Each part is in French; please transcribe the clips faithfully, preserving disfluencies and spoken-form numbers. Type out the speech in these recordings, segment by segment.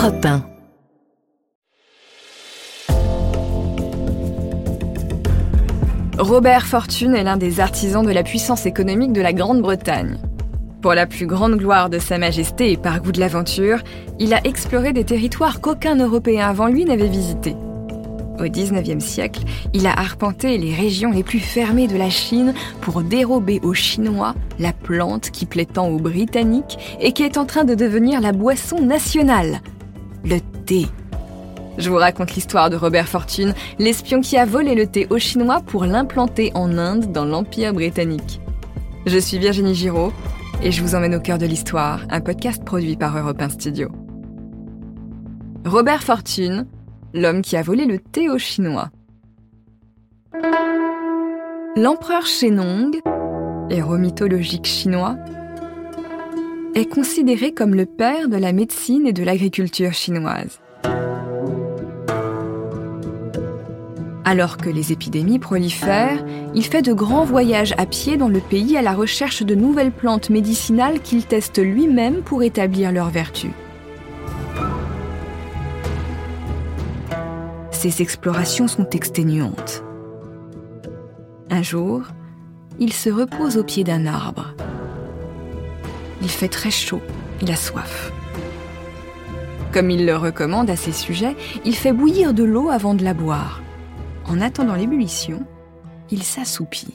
Europe un. Robert Fortune est l'un des artisans de la puissance économique de la Grande-Bretagne. Pour la plus grande gloire de Sa Majesté et par goût de l'aventure, il a exploré des territoires qu'aucun Européen avant lui n'avait visités. Au dix-neuvième siècle, il a arpenté les régions les plus fermées de la Chine pour dérober aux Chinois la plante qui plaît tant aux Britanniques et qui est en train de devenir la boisson nationale, le thé. Je vous raconte l'histoire de Robert Fortune, l'espion qui a volé le thé aux Chinois pour l'implanter en Inde dans l'Empire britannique. Je suis Virginie Giraud et je vous emmène au cœur de l'histoire, un podcast produit par Europe un Studio. Robert Fortune, l'homme qui a volé le thé aux Chinois. L'empereur Shennong, héros mythologique chinois, est considéré comme le père de la médecine et de l'agriculture chinoise. Alors que les épidémies prolifèrent, il fait de grands voyages à pied dans le pays à la recherche de nouvelles plantes médicinales qu'il teste lui-même pour établir leurs vertus. Ses explorations sont exténuantes. Un jour, il se repose au pied d'un arbre. Il fait très chaud, il a soif. Comme il le recommande à ses sujets, il fait bouillir de l'eau avant de la boire. En attendant l'ébullition, il s'assoupit.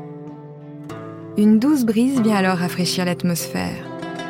Une douce brise vient alors rafraîchir l'atmosphère.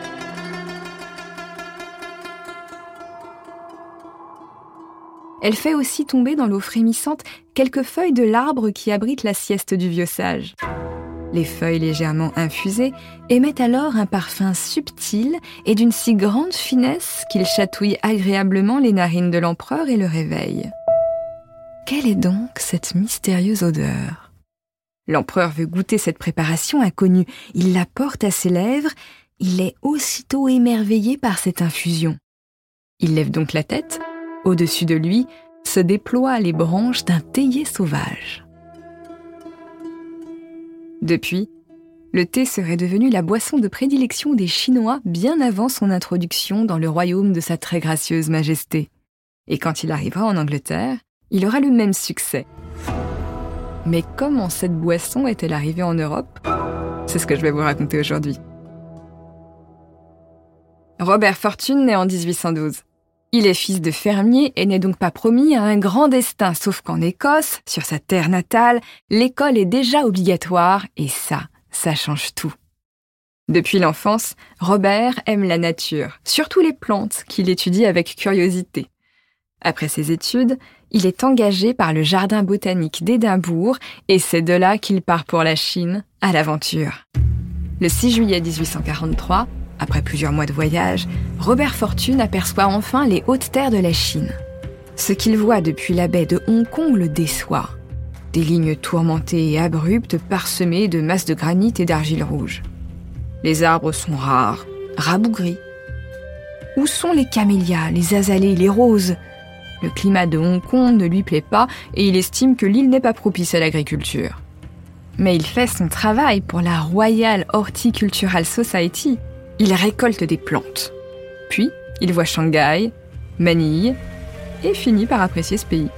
Elle fait aussi tomber dans l'eau frémissante quelques feuilles de l'arbre qui abrite la sieste du vieux sage. Les feuilles légèrement infusées émettent alors un parfum subtil et d'une si grande finesse qu'il chatouille agréablement les narines de l'empereur et le réveille. Quelle est donc cette mystérieuse odeur ? L'empereur veut goûter cette préparation inconnue. Il la porte à ses lèvres. Il est aussitôt émerveillé par cette infusion. Il lève donc la tête. Au-dessus de lui se déploient les branches d'un théier sauvage. Depuis, le thé serait devenu la boisson de prédilection des Chinois bien avant son introduction dans le royaume de sa très gracieuse majesté. Et quand il arrivera en Angleterre, il aura le même succès. Mais comment cette boisson est-elle arrivée en Europe ? C'est ce que je vais vous raconter aujourd'hui. Robert Fortune naît en dix-huit cent douze. Il est fils de fermier et n'est donc pas promis à un grand destin, sauf qu'en Écosse, sur sa terre natale, l'école est déjà obligatoire et ça, ça change tout. Depuis l'enfance, Robert aime la nature, surtout les plantes qu'il étudie avec curiosité. Après ses études, il est engagé par le Jardin botanique d'Édimbourg et c'est de là qu'il part pour la Chine, à l'aventure. Le six juillet dix-huit cent quarante-trois, après plusieurs mois de voyage, Robert Fortune aperçoit enfin les hautes terres de la Chine. Ce qu'il voit depuis la baie de Hong Kong le déçoit. Des lignes tourmentées et abruptes parsemées de masses de granit et d'argile rouge. Les arbres sont rares, rabougris. Où sont les camélias, les azalées, les roses ? Le climat de Hong Kong ne lui plaît pas et il estime que l'île n'est pas propice à l'agriculture. Mais il fait son travail pour la Royal Horticultural Society. Il récolte des plantes. Puis, il voit Shanghai, Manille et finit par apprécier ce pays.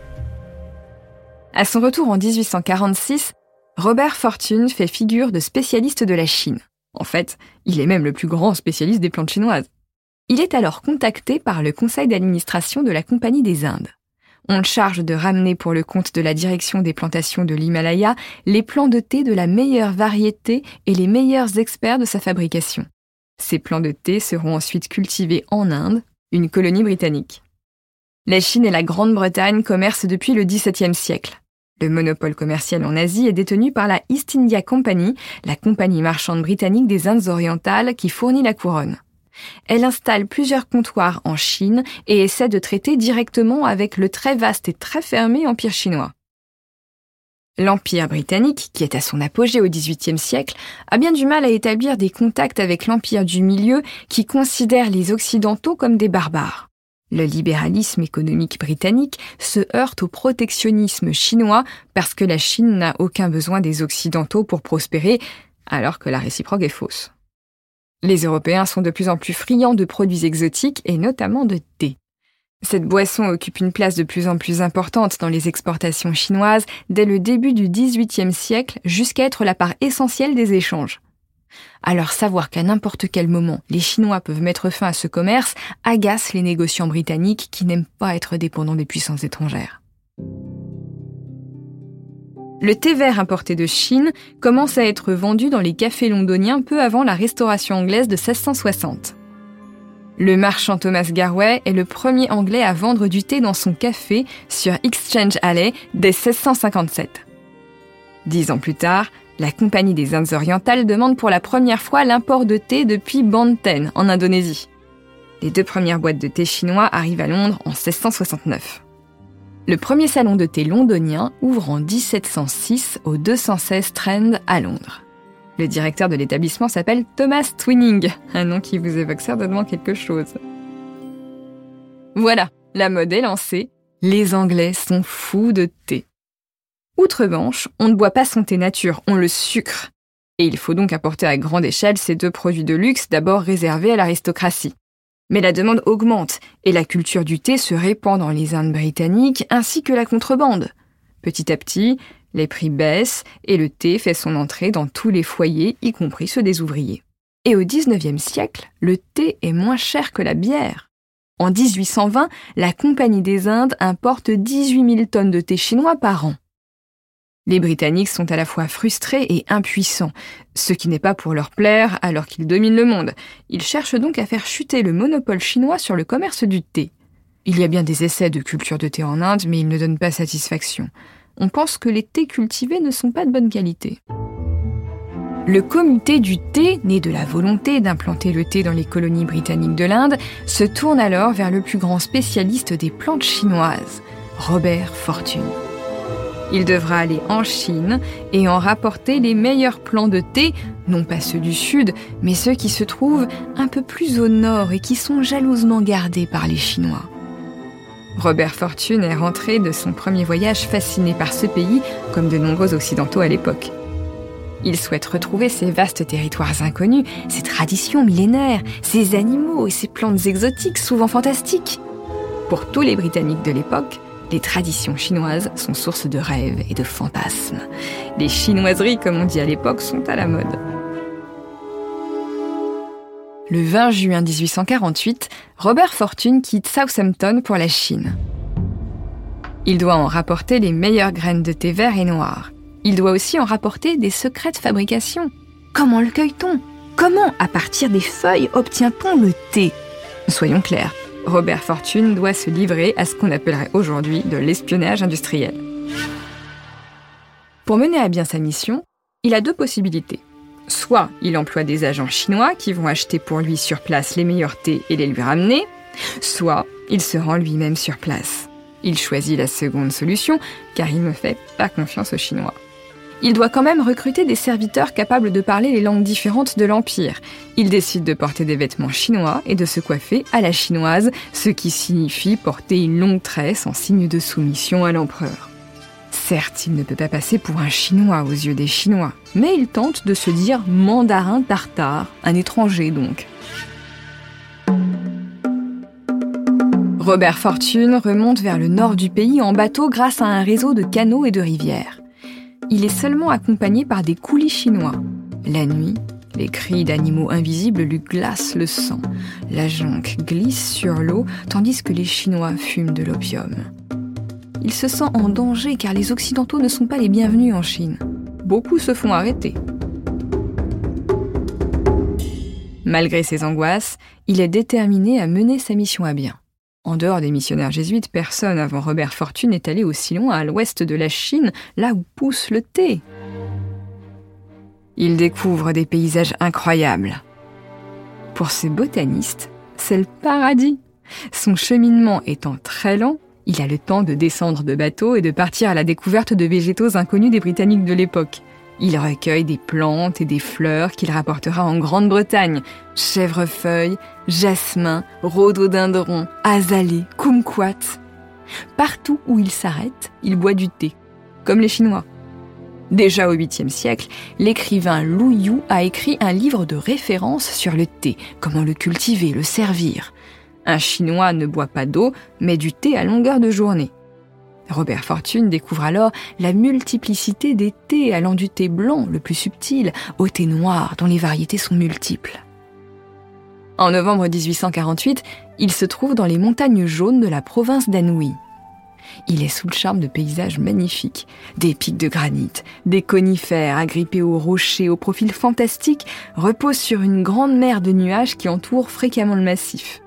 À son retour en dix-huit cent quarante-six, Robert Fortune fait figure de spécialiste de la Chine. En fait, il est même le plus grand spécialiste des plantes chinoises. Il est alors contacté par le conseil d'administration de la Compagnie des Indes. On le charge de ramener pour le compte de la direction des plantations de l'Himalaya les plants de thé de la meilleure variété et les meilleurs experts de sa fabrication. Ces plants de thé seront ensuite cultivés en Inde, une colonie britannique. La Chine et la Grande-Bretagne commercent depuis le dix-septième siècle. Le monopole commercial en Asie est détenu par la East India Company, la compagnie marchande britannique des Indes orientales qui fournit la couronne. Elle installe plusieurs comptoirs en Chine et essaie de traiter directement avec le très vaste et très fermé Empire chinois. L'Empire britannique, qui est à son apogée au dix-huitième siècle, a bien du mal à établir des contacts avec l'Empire du Milieu qui considère les Occidentaux comme des barbares. Le libéralisme économique britannique se heurte au protectionnisme chinois parce que la Chine n'a aucun besoin des Occidentaux pour prospérer, alors que la réciproque est fausse. Les Européens sont de plus en plus friands de produits exotiques et notamment de thé. Cette boisson occupe une place de plus en plus importante dans les exportations chinoises dès le début du dix-huitième siècle jusqu'à être la part essentielle des échanges. Alors savoir qu'à n'importe quel moment, les Chinois peuvent mettre fin à ce commerce agace les négociants britanniques qui n'aiment pas être dépendants des puissances étrangères. Le thé vert importé de Chine commence à être vendu dans les cafés londoniens peu avant la Restauration anglaise de seize cent soixante. Le marchand Thomas Garway est le premier Anglais à vendre du thé dans son café sur Exchange Alley dès seize cent cinquante-sept. Dix ans plus tard, la Compagnie des Indes orientales demande pour la première fois l'import de thé depuis Banten, en Indonésie. Les deux premières boîtes de thé chinois arrivent à Londres en seize cent soixante-neuf. Le premier salon de thé londonien ouvre en dix-sept cent six au deux cent seize Strand à Londres. Le directeur de l'établissement s'appelle Thomas Twining, un nom qui vous évoque certainement quelque chose. Voilà, la mode est lancée. Les Anglais sont fous de thé. Outre-Manche, on ne boit pas son thé nature, on le sucre. Et il faut donc apporter à grande échelle ces deux produits de luxe d'abord réservés à l'aristocratie. Mais la demande augmente et la culture du thé se répand dans les Indes britanniques ainsi que la contrebande. Petit à petit, les prix baissent et le thé fait son entrée dans tous les foyers, y compris ceux des ouvriers. Et au dix-neuvième siècle, le thé est moins cher que la bière. En dix-huit cent vingt, la Compagnie des Indes importe dix-huit mille tonnes de thé chinois par an. Les Britanniques sont à la fois frustrés et impuissants, ce qui n'est pas pour leur plaire alors qu'ils dominent le monde. Ils cherchent donc à faire chuter le monopole chinois sur le commerce du thé. Il y a bien des essais de culture de thé en Inde, mais ils ne donnent pas satisfaction. On pense que les thés cultivés ne sont pas de bonne qualité. Le comité du thé, né de la volonté d'implanter le thé dans les colonies britanniques de l'Inde, se tourne alors vers le plus grand spécialiste des plantes chinoises, Robert Fortune. Il devra aller en Chine et en rapporter les meilleurs plants de thé, non pas ceux du sud, mais ceux qui se trouvent un peu plus au nord et qui sont jalousement gardés par les Chinois. Robert Fortune est rentré de son premier voyage fasciné par ce pays, comme de nombreux Occidentaux à l'époque. Il souhaite retrouver ces vastes territoires inconnus, ces traditions millénaires, ces animaux et ces plantes exotiques souvent fantastiques. Pour tous les Britanniques de l'époque, les traditions chinoises sont source de rêves et de fantasmes. Les chinoiseries, comme on dit à l'époque, sont à la mode. Le vingt juin dix-huit cent quarante-huit, Robert Fortune quitte Southampton pour la Chine. Il doit en rapporter les meilleures graines de thé vert et noir. Il doit aussi en rapporter des secrets de fabrication. Comment le cueille-t-on ? Comment, à partir des feuilles, obtient-on le thé ? Soyons clairs, Robert Fortune doit se livrer à ce qu'on appellerait aujourd'hui de l'espionnage industriel. Pour mener à bien sa mission, il a deux possibilités. Soit il emploie des agents chinois qui vont acheter pour lui sur place les meilleurs thés et les lui ramener, soit il se rend lui-même sur place. Il choisit la seconde solution, car il ne fait pas confiance aux Chinois. Il doit quand même recruter des serviteurs capables de parler les langues différentes de l'Empire. Il décide de porter des vêtements chinois et de se coiffer à la chinoise, ce qui signifie porter une longue tresse en signe de soumission à l'empereur. Certes, il ne peut pas passer pour un Chinois aux yeux des Chinois, mais il tente de se dire mandarin tartare, un étranger donc. Robert Fortune remonte vers le nord du pays en bateau grâce à un réseau de canaux et de rivières. Il est seulement accompagné par des coulis chinois. La nuit, les cris d'animaux invisibles lui glacent le sang. La jonque glisse sur l'eau tandis que les Chinois fument de l'opium. Il se sent en danger car les Occidentaux ne sont pas les bienvenus en Chine. Beaucoup se font arrêter. Malgré ses angoisses, il est déterminé à mener sa mission à bien. En dehors des missionnaires jésuites, personne avant Robert Fortune n'est allé aussi loin à l'ouest de la Chine, là où pousse le thé. Il découvre des paysages incroyables. Pour ces botanistes, c'est le paradis. Son cheminement étant très lent, il a le temps de descendre de bateau et de partir à la découverte de végétaux inconnus des Britanniques de l'époque. Il recueille des plantes et des fleurs qu'il rapportera en Grande-Bretagne. Chèvrefeuille, jasmin, rhododendron, azalée, kumquat. Partout où il s'arrête, il boit du thé, comme les Chinois. Déjà au huitième siècle, l'écrivain Lu Yu a écrit un livre de référence sur le thé, comment le cultiver, le servir. Un Chinois ne boit pas d'eau, mais du thé à longueur de journée. Robert Fortune découvre alors la multiplicité des thés, allant du thé blanc, le plus subtil, au thé noir, dont les variétés sont multiples. En novembre dix-huit cent quarante-huit, il se trouve dans les montagnes jaunes de la province d'Anhui. Il est sous le charme de paysages magnifiques, des pics de granit, des conifères agrippés aux rochers au profil fantastique reposent sur une grande mer de nuages qui entoure fréquemment le massif.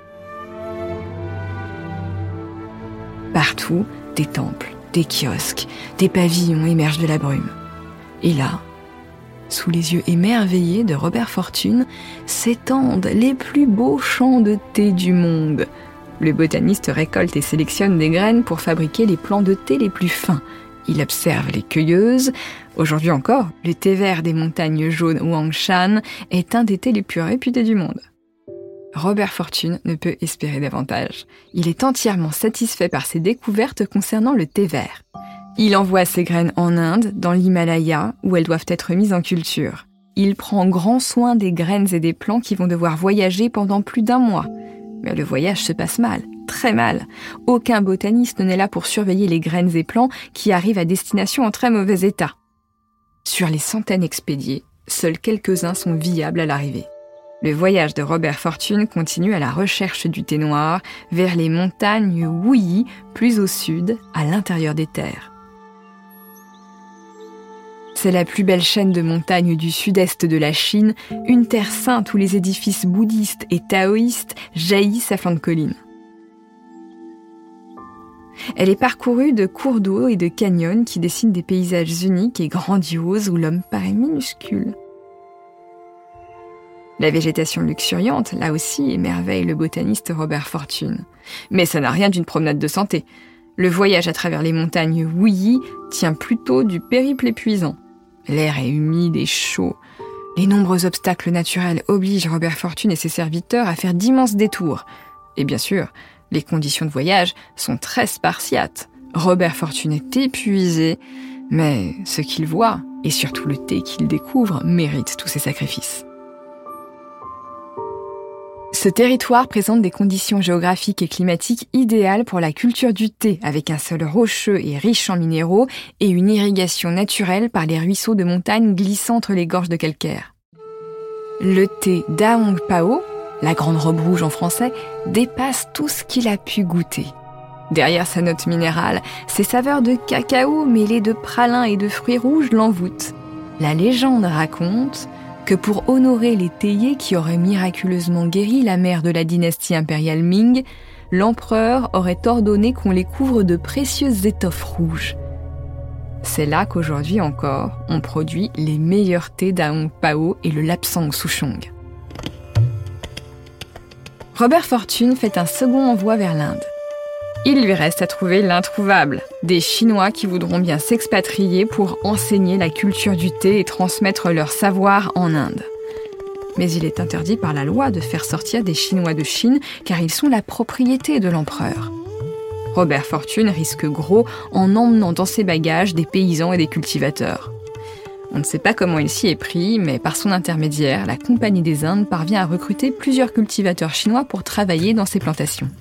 Partout, des temples, des kiosques, des pavillons émergent de la brume. Et là, sous les yeux émerveillés de Robert Fortune, s'étendent les plus beaux champs de thé du monde. Le botaniste récolte et sélectionne des graines pour fabriquer les plants de thé les plus fins. Il observe les cueilleuses. Aujourd'hui encore, le thé vert des montagnes jaunes Huangshan est un des thés les plus réputés du monde. Robert Fortune ne peut espérer davantage. Il est entièrement satisfait par ses découvertes concernant le thé vert. Il envoie ses graines en Inde, dans l'Himalaya, où elles doivent être mises en culture. Il prend grand soin des graines et des plants qui vont devoir voyager pendant plus d'un mois. Mais le voyage se passe mal, très mal. Aucun botaniste n'est là pour surveiller les graines et plants qui arrivent à destination en très mauvais état. Sur les centaines expédiées, seuls quelques-uns sont viables à l'arrivée. Le voyage de Robert Fortune continue à la recherche du thé noir vers les montagnes Wuyi, plus au sud, à l'intérieur des terres. C'est la plus belle chaîne de montagnes du sud-est de la Chine, une terre sainte où les édifices bouddhistes et taoïstes jaillissent à flanc de colline. Elle est parcourue de cours d'eau et de canyons qui dessinent des paysages uniques et grandioses où l'homme paraît minuscule. La végétation luxuriante, là aussi, émerveille le botaniste Robert Fortune. Mais ça n'a rien d'une promenade de santé. Le voyage à travers les montagnes Wuyi tient plutôt du périple épuisant. L'air est humide et chaud. Les nombreux obstacles naturels obligent Robert Fortune et ses serviteurs à faire d'immenses détours. Et bien sûr, les conditions de voyage sont très spartiates. Robert Fortune est épuisé, mais ce qu'il voit, et surtout le thé qu'il découvre, mérite tous ses sacrifices. Ce territoire présente des conditions géographiques et climatiques idéales pour la culture du thé, avec un sol rocheux et riche en minéraux et une irrigation naturelle par les ruisseaux de montagne glissant entre les gorges de calcaire. Le thé Daong Pao, la grande robe rouge en français, dépasse tout ce qu'il a pu goûter. Derrière sa note minérale, ses saveurs de cacao mêlées de pralin et de fruits rouges l'envoûtent. La légende raconte que pour honorer les théiers qui auraient miraculeusement guéri la mère de la dynastie impériale Ming, l'empereur aurait ordonné qu'on les couvre de précieuses étoffes rouges. C'est là qu'aujourd'hui encore, on produit les meilleurs thés Daong Pao et le Lapsang Souchong. Robert Fortune fait un second envoi vers l'Inde. Il lui reste à trouver l'introuvable, des Chinois qui voudront bien s'expatrier pour enseigner la culture du thé et transmettre leur savoir en Inde. Mais il est interdit par la loi de faire sortir des Chinois de Chine car ils sont la propriété de l'empereur. Robert Fortune risque gros en emmenant dans ses bagages des paysans et des cultivateurs. On ne sait pas comment il s'y est pris, mais par son intermédiaire, la Compagnie des Indes parvient à recruter plusieurs cultivateurs chinois pour travailler dans ses plantations.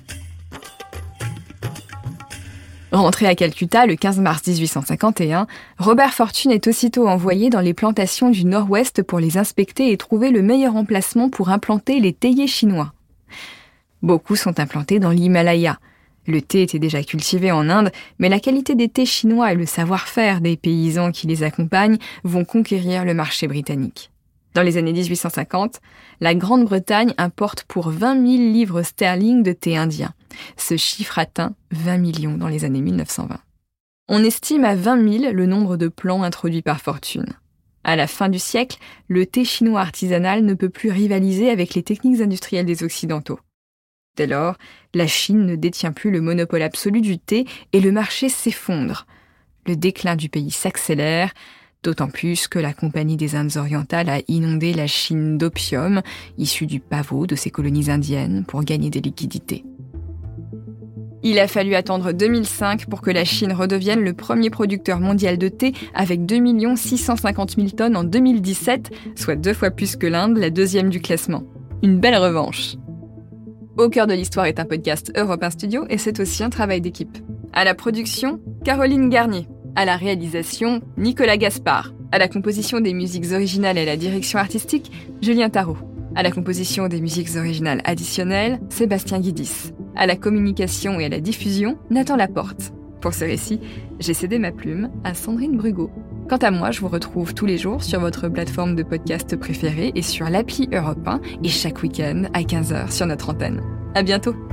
Rentré à Calcutta le quinze mars dix-huit cent cinquante et un, Robert Fortune est aussitôt envoyé dans les plantations du nord-ouest pour les inspecter et trouver le meilleur emplacement pour implanter les théiers chinois. Beaucoup sont implantés dans l'Himalaya. Le thé était déjà cultivé en Inde, mais la qualité des thés chinois et le savoir-faire des paysans qui les accompagnent vont conquérir le marché britannique. Dans les années dix-huit cent cinquante, la Grande-Bretagne importe pour vingt mille livres sterling de thé indien. Ce chiffre atteint vingt millions dans les années mille neuf cent vingt. On estime à vingt mille le nombre de plants introduits par Fortune. À la fin du siècle, le thé chinois artisanal ne peut plus rivaliser avec les techniques industrielles des Occidentaux. Dès lors, la Chine ne détient plus le monopole absolu du thé et le marché s'effondre. Le déclin du pays s'accélère, d'autant plus que la Compagnie des Indes orientales a inondé la Chine d'opium, issu du pavot de ses colonies indiennes, pour gagner des liquidités. Il a fallu attendre deux mille cinq pour que la Chine redevienne le premier producteur mondial de thé avec deux millions six cent cinquante mille tonnes en deux mille dix-sept, soit deux fois plus que l'Inde, la deuxième du classement. Une belle revanche. Au cœur de l'histoire est un podcast Europe un Studio et c'est aussi un travail d'équipe. À la production, Caroline Garnier. À la réalisation, Nicolas Gaspard. À la composition des musiques originales et à la direction artistique, Julien Tarot. À la composition des musiques originales additionnelles, Sébastien Guidis. À la communication et à la diffusion, Nathan Laporte. Pour ce récit, j'ai cédé ma plume à Sandrine Brugot. Quant à moi, je vous retrouve tous les jours sur votre plateforme de podcast préférée et sur l'appli Europe un et chaque week-end à quinze heures sur notre antenne. À bientôt!